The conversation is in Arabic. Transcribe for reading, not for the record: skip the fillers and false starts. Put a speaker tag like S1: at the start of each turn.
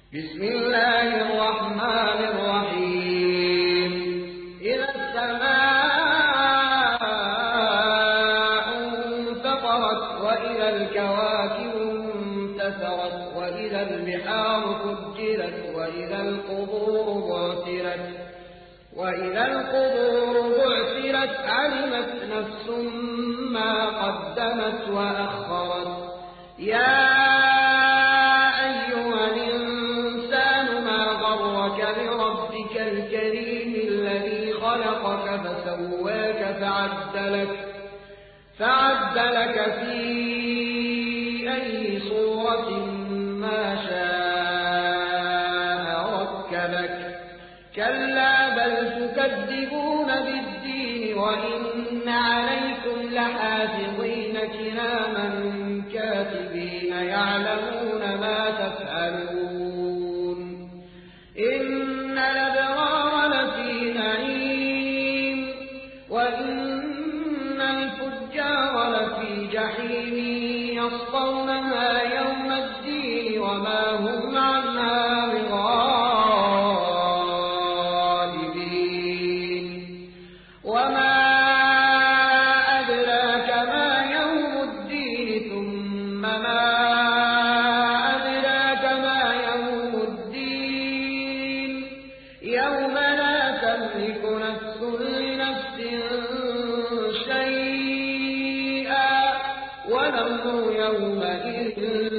S1: بسم الله الرحمن الرحيم إذا السماء انفطرت وإذا الكواكب انتثرت وإذا البحار فجرت وإذا القبور بعثرت علمت نفس ما قدمت وأخرت يا أيها الإنسان ما غرك بربك الكريم الذي خلقك فسواك فعدلك في أي صورة ما شاء ركبك كلا بل تكذبون بالدين وإن عليكم لحافظين كراما كاتبين يعلمون ما تفعلون إن الأبرار لفي نعيم وإن الفجار لفي جحيم يصلونها يوم الدين وما هم عنها بغائبين وما أدراك ما يوم الدين ثم ما أدراك ما يوم الدين يوم لا تملك نفس لنفس شيئا والأمر يومئذ